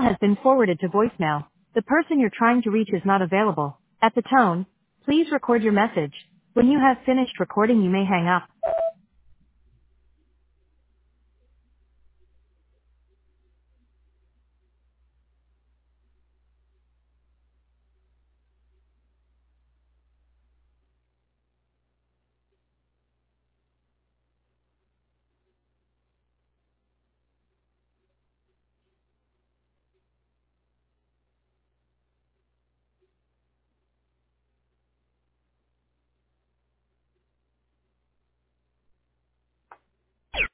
has been forwarded to voicemail. The person you're trying to reach is not available. At the tone, please record your message. When you have finished recording, you may hang up.